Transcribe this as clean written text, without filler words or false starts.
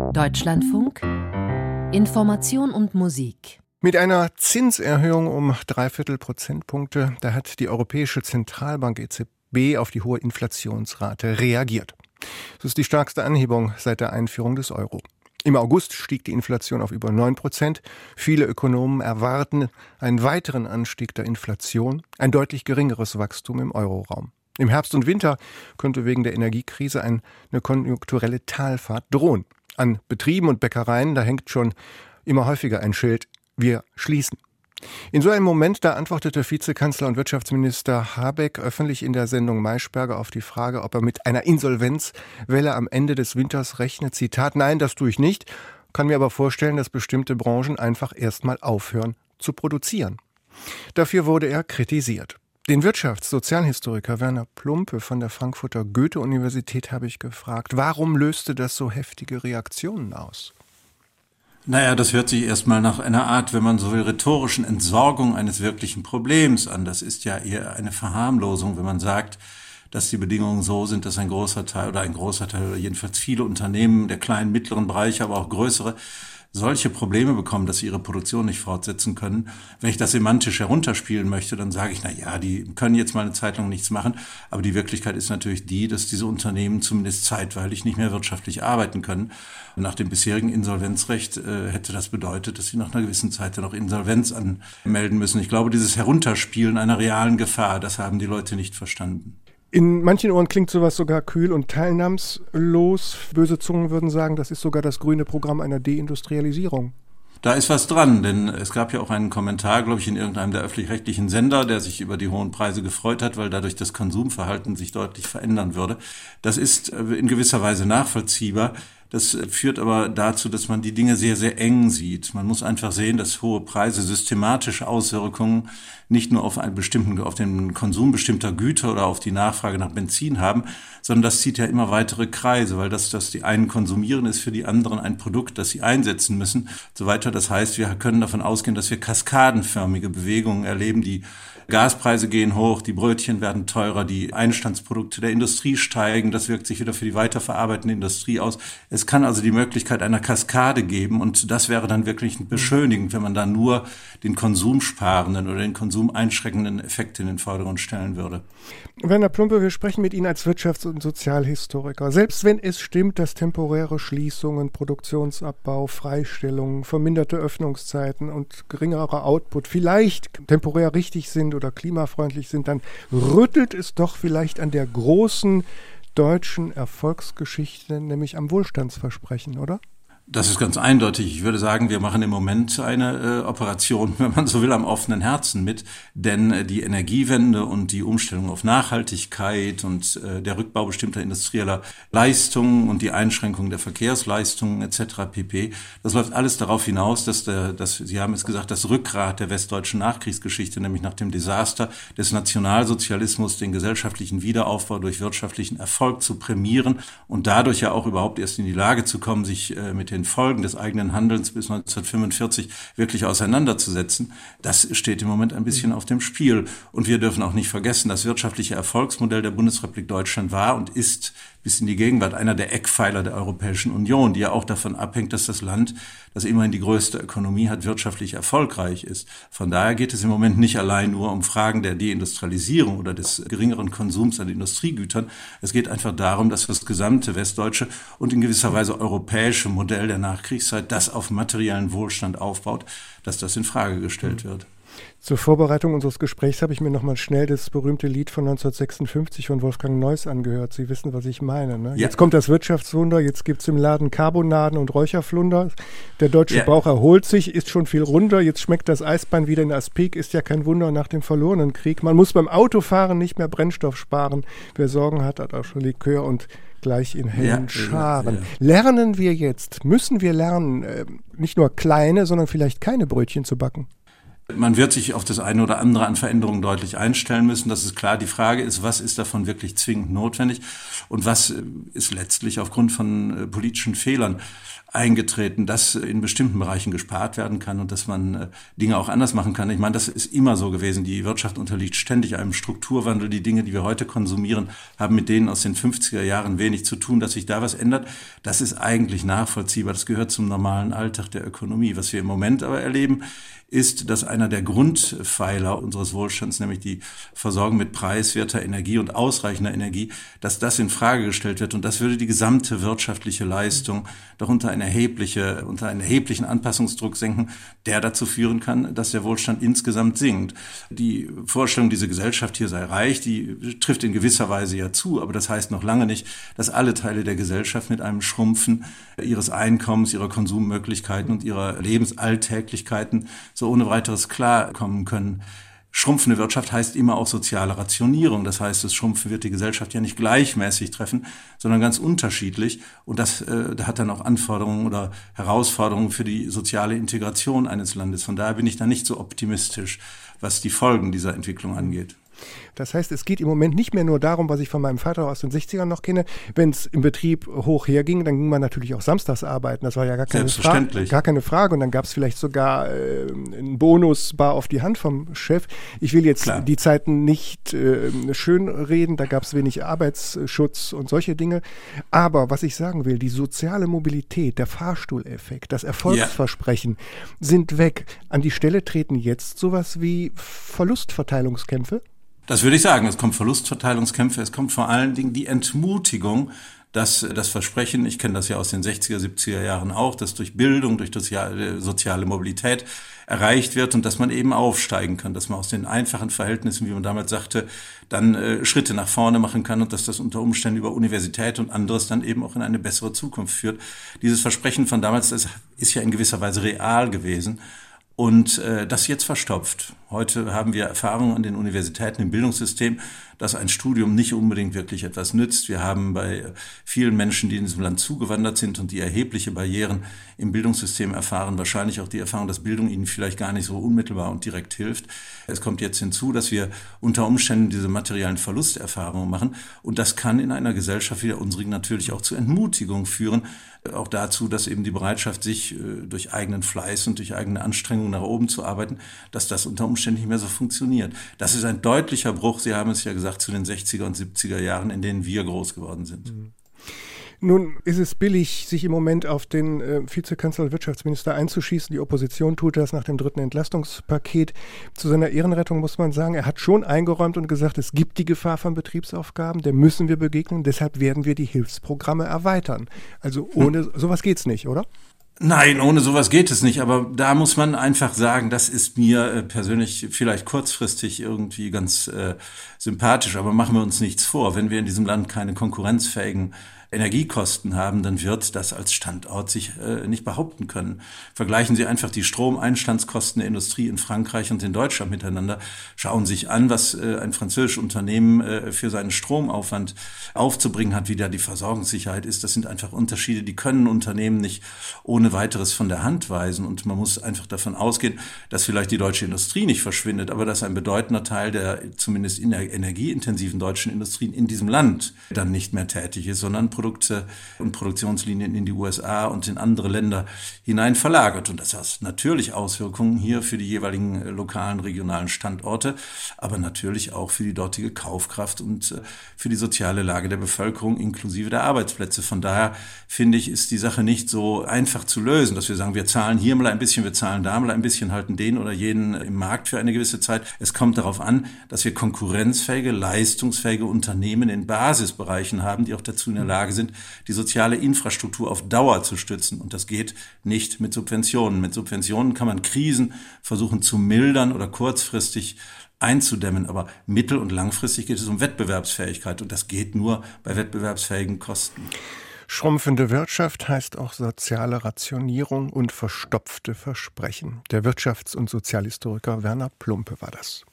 Deutschlandfunk Information und Musik. Mit einer Zinserhöhung um 0,75 Prozentpunkte, da hat die Europäische Zentralbank EZB auf die hohe Inflationsrate reagiert. Das ist die stärkste Anhebung seit der Einführung des Euro. Im August stieg die Inflation auf über 9%. Viele Ökonomen erwarten einen weiteren Anstieg der Inflation, ein deutlich geringeres Wachstum im Euroraum. Im Herbst und Winter könnte wegen der Energiekrise eine konjunkturelle Talfahrt drohen. An Betrieben und Bäckereien, da hängt schon immer häufiger ein Schild: Wir schließen. In so einem Moment, da antwortete Vizekanzler und Wirtschaftsminister Habeck öffentlich in der Sendung Maischberger auf die Frage, ob er mit einer Insolvenzwelle am Ende des Winters rechnet. Zitat: Nein, das tue ich nicht, kann mir aber vorstellen, dass bestimmte Branchen einfach erstmal aufhören zu produzieren. Dafür wurde er kritisiert. Den Wirtschaftssozialhistoriker Werner Plumpe von der Frankfurter Goethe-Universität habe ich gefragt, warum löste das so heftige Reaktionen aus? Naja, das hört sich erstmal nach einer Art, wenn man so will, rhetorischen Entsorgung eines wirklichen Problems an. Das ist ja eher eine Verharmlosung, wenn man sagt, dass die Bedingungen so sind, dass ein großer Teil oder jedenfalls viele Unternehmen der kleinen, mittleren Bereiche, aber auch größere, solche Probleme bekommen, dass sie ihre Produktion nicht fortsetzen können. Wenn ich das semantisch herunterspielen möchte, dann sage ich, die können jetzt mal eine Zeit lang nichts machen. Aber die Wirklichkeit ist natürlich die, dass diese Unternehmen zumindest zeitweilig nicht mehr wirtschaftlich arbeiten können. Und nach dem bisherigen Insolvenzrecht hätte das bedeutet, dass sie nach einer gewissen Zeit dann auch Insolvenz anmelden müssen. Ich glaube, dieses Herunterspielen einer realen Gefahr, das haben die Leute nicht verstanden. In manchen Ohren klingt sowas sogar kühl und teilnahmslos. Böse Zungen würden sagen, das ist sogar das grüne Programm einer Deindustrialisierung. Da ist was dran, denn es gab ja auch einen Kommentar, glaube ich, in irgendeinem der öffentlich-rechtlichen Sender, der sich über die hohen Preise gefreut hat, weil dadurch das Konsumverhalten sich deutlich verändern würde. Das ist in gewisser Weise nachvollziehbar. Das führt aber dazu, dass man die Dinge sehr, sehr eng sieht. Man muss einfach sehen, dass hohe Preise systematische Auswirkungen nicht nur auf den Konsum bestimmter Güter oder auf die Nachfrage nach Benzin haben, sondern das zieht ja immer weitere Kreise, weil das die einen konsumieren, ist für die anderen ein Produkt, das sie einsetzen müssen und so weiter. Das heißt, wir können davon ausgehen, dass wir kaskadenförmige Bewegungen erleben. Die Gaspreise gehen hoch, die Brötchen werden teurer, die Einstandsprodukte der Industrie steigen. Das wirkt sich wieder für die weiterverarbeitende Industrie aus. Es kann also die Möglichkeit einer Kaskade geben und das wäre dann wirklich beschönigend, wenn man da nur den konsumsparenden oder den konsumeinschränkenden Effekt in den Vordergrund stellen würde. Werner Plumpe, wir sprechen mit Ihnen als Wirtschafts- und Sozialhistoriker. Selbst wenn es stimmt, dass temporäre Schließungen, Produktionsabbau, Freistellungen, verminderte Öffnungszeiten und geringerer Output vielleicht temporär richtig sind oder klimafreundlich sind, dann rüttelt es doch vielleicht an der großen deutschen Erfolgsgeschichte, nämlich am Wohlstandsversprechen, oder? Das ist ganz eindeutig. Ich würde sagen, wir machen im Moment eine Operation, wenn man so will, am offenen Herzen mit. Denn die Energiewende und die Umstellung auf Nachhaltigkeit und der Rückbau bestimmter industrieller Leistungen und die Einschränkung der Verkehrsleistungen etc. pp., das läuft alles darauf hinaus, dass Sie haben es gesagt, das Rückgrat der westdeutschen Nachkriegsgeschichte, nämlich nach dem Desaster des Nationalsozialismus, den gesellschaftlichen Wiederaufbau durch wirtschaftlichen Erfolg zu prämieren und dadurch ja auch überhaupt erst in die Lage zu kommen, sich mit den Folgen des eigenen Handelns bis 1945 wirklich auseinanderzusetzen, das steht im Moment ein bisschen auf dem Spiel. Und wir dürfen auch nicht vergessen, das wirtschaftliche Erfolgsmodell der Bundesrepublik Deutschland war und ist bis in die Gegenwart einer der Eckpfeiler der Europäischen Union, die ja auch davon abhängt, dass das Land, das immerhin die größte Ökonomie hat, wirtschaftlich erfolgreich ist. Von daher geht es im Moment nicht allein nur um Fragen der Deindustrialisierung oder des geringeren Konsums an Industriegütern. Es geht einfach darum, dass das gesamte westdeutsche und in gewisser Weise europäische Modell der Nachkriegszeit, das auf materiellen Wohlstand aufbaut, dass das in Frage gestellt wird. Zur Vorbereitung unseres Gesprächs habe ich mir nochmal schnell das berühmte Lied von 1956 von Wolfgang Neuss angehört. Sie wissen, was ich meine, ne? Ja. Jetzt kommt das Wirtschaftswunder, jetzt gibt es im Laden Carbonaden und Räucherflunder. Der deutsche Bauch erholt sich, ist schon viel runder. Jetzt schmeckt das Eisbein wieder in Aspik, ist ja kein Wunder nach dem verlorenen Krieg. Man muss beim Autofahren nicht mehr Brennstoff sparen. Wer Sorgen hat, hat auch schon Likör und gleich in hellen Scharen. Ja. Lernen wir jetzt, müssen wir lernen, nicht nur kleine, sondern vielleicht keine Brötchen zu backen? Man wird sich auf das eine oder andere an Veränderungen deutlich einstellen müssen. Das ist klar. Die Frage ist, was ist davon wirklich zwingend notwendig und was ist letztlich aufgrund von politischen Fehlern eingetreten, dass in bestimmten Bereichen gespart werden kann und dass man Dinge auch anders machen kann. Ich meine, das ist immer so gewesen. Die Wirtschaft unterliegt ständig einem Strukturwandel. Die Dinge, die wir heute konsumieren, haben mit denen aus den 50er Jahren wenig zu tun. Dass sich da was ändert, das ist eigentlich nachvollziehbar. Das gehört zum normalen Alltag der Ökonomie. Was wir im Moment aber erleben, ist, dass einer der Grundpfeiler unseres Wohlstands, nämlich die Versorgung mit preiswerter Energie und ausreichender Energie, dass das in Frage gestellt wird. Und das würde die gesamte wirtschaftliche Leistung doch unter einen erheblichen Anpassungsdruck senken, der dazu führen kann, dass der Wohlstand insgesamt sinkt. Die Vorstellung, diese Gesellschaft hier sei reich, die trifft in gewisser Weise ja zu, aber das heißt noch lange nicht, dass alle Teile der Gesellschaft mit einem Schrumpfen ihres Einkommens, ihrer Konsummöglichkeiten und ihrer Lebensalltäglichkeiten so ohne weiteres klarkommen können. Schrumpfende Wirtschaft heißt immer auch soziale Rationierung. Das heißt, das Schrumpfen wird die Gesellschaft ja nicht gleichmäßig treffen, sondern ganz unterschiedlich. Und das hat dann auch Anforderungen oder Herausforderungen für die soziale Integration eines Landes. Von daher bin ich da nicht so optimistisch, was die Folgen dieser Entwicklung angeht. Das heißt, es geht im Moment nicht mehr nur darum, was ich von meinem Vater aus den 60ern noch kenne. Wenn es im Betrieb hoch herging, dann ging man natürlich auch samstags arbeiten. Das war ja gar keine Frage. Und dann gab es vielleicht sogar einen Bonus bar auf die Hand vom Chef. Ich will jetzt die Zeiten nicht schön reden. Da gab es wenig Arbeitsschutz und solche Dinge. Aber was ich sagen will, die soziale Mobilität, der Fahrstuhleffekt, das Erfolgsversprechen sind weg. An die Stelle treten jetzt sowas wie Verlustverteilungskämpfe? Das würde ich sagen. Es kommt Verlustverteilungskämpfe, es kommt vor allen Dingen die Entmutigung, dass das Versprechen, ich kenne das ja aus den 60er, 70er Jahren auch, dass durch Bildung, durch soziale Mobilität erreicht wird und dass man eben aufsteigen kann, dass man aus den einfachen Verhältnissen, wie man damals sagte, dann Schritte nach vorne machen kann und dass das unter Umständen über Universität und anderes dann eben auch in eine bessere Zukunft führt. Dieses Versprechen von damals, das ist ja in gewisser Weise real gewesen. Und das jetzt verstopft. Heute haben wir Erfahrungen an den Universitäten im Bildungssystem, dass ein Studium nicht unbedingt wirklich etwas nützt. Wir haben bei vielen Menschen, die in diesem Land zugewandert sind und die erhebliche Barrieren im Bildungssystem erfahren, wahrscheinlich auch die Erfahrung, dass Bildung ihnen vielleicht gar nicht so unmittelbar und direkt hilft. Es kommt jetzt hinzu, dass wir unter Umständen diese materiellen Verlusterfahrungen machen. Und das kann in einer Gesellschaft wie der unsrigen natürlich auch zu Entmutigung führen. Auch dazu, dass eben die Bereitschaft, sich durch eigenen Fleiß und durch eigene Anstrengungen nach oben zu arbeiten, dass das unter Umständen nicht mehr so funktioniert. Das ist ein deutlicher Bruch, Sie haben es ja gesagt, zu den 60er und 70er Jahren, in denen wir groß geworden sind. Nun ist es billig, sich im Moment auf den Vizekanzler und Wirtschaftsminister einzuschießen. Die Opposition tut das nach dem 3. Entlastungspaket. Zu seiner Ehrenrettung muss man sagen, er hat schon eingeräumt und gesagt, es gibt die Gefahr von Betriebsaufgaben, der müssen wir begegnen. Deshalb werden wir die Hilfsprogramme erweitern. Also ohne sowas geht's nicht, oder? Nein, ohne sowas geht es nicht. Aber da muss man einfach sagen, das ist mir persönlich vielleicht kurzfristig irgendwie ganz sympathisch. Aber machen wir uns nichts vor. Wenn wir in diesem Land keine konkurrenzfähigen Energiekosten haben, dann wird das als Standort sich nicht behaupten können. Vergleichen Sie einfach die Stromeinstandskosten der Industrie in Frankreich und in Deutschland miteinander. Schauen Sie sich an, was ein französisches Unternehmen für seinen Stromaufwand aufzubringen hat, wie da die Versorgungssicherheit ist. Das sind einfach Unterschiede, die können Unternehmen nicht ohne weiteres von der Hand weisen. Und man muss einfach davon ausgehen, dass vielleicht die deutsche Industrie nicht verschwindet, aber dass ein bedeutender Teil der zumindest in der energieintensiven deutschen Industrien in diesem Land dann nicht mehr tätig ist, sondern Produkte und Produktionslinien in die USA und in andere Länder hinein verlagert. Und das hat natürlich Auswirkungen hier für die jeweiligen lokalen, regionalen Standorte, aber natürlich auch für die dortige Kaufkraft und für die soziale Lage der Bevölkerung inklusive der Arbeitsplätze. Von daher finde ich, ist die Sache nicht so einfach zu lösen, dass wir sagen, wir zahlen hier mal ein bisschen, wir zahlen da mal ein bisschen, halten den oder jenen im Markt für eine gewisse Zeit. Es kommt darauf an, dass wir konkurrenzfähige, leistungsfähige Unternehmen in Basisbereichen haben, die auch dazu in der Lage sind, die soziale Infrastruktur auf Dauer zu stützen. Und das geht nicht mit Subventionen. Mit Subventionen kann man Krisen versuchen zu mildern oder kurzfristig einzudämmen. Aber mittel- und langfristig geht es um Wettbewerbsfähigkeit. Und das geht nur bei wettbewerbsfähigen Kosten. Schrumpfende Wirtschaft heißt auch soziale Rationierung und verstopfte Versprechen. Der Wirtschafts- und Sozialhistoriker Werner Plumpe war das.